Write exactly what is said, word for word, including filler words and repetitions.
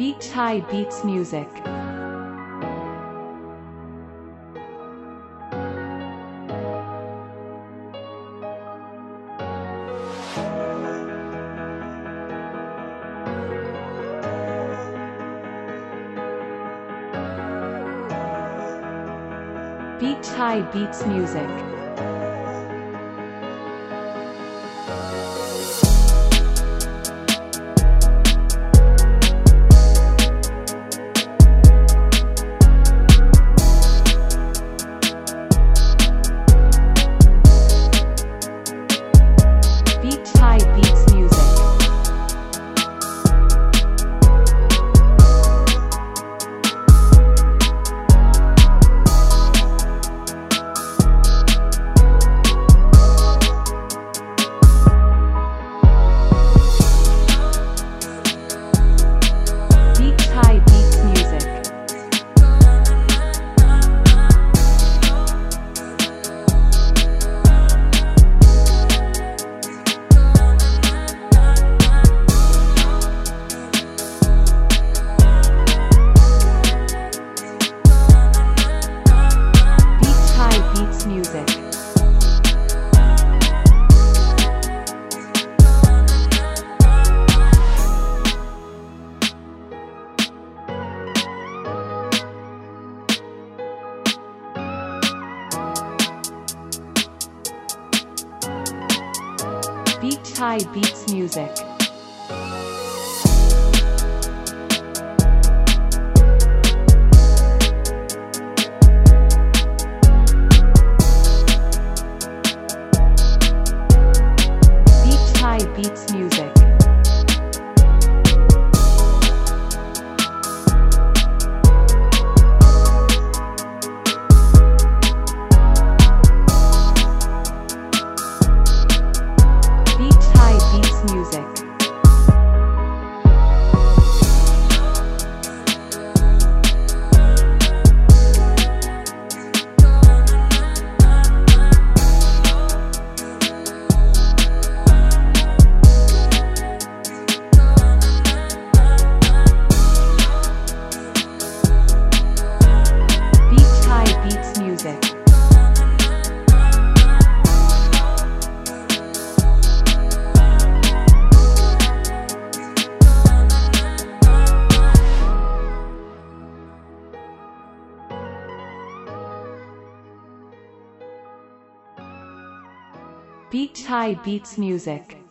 Beach High Beats Music. Beach High Beats Music. Beach High Beats Music. Beach High Beats Music. Beach High Beats Music. Beach High Beats Music. Beach High Beats Music. Beach High Beats Music. Beach High Beats Music. Beach High Beats Music.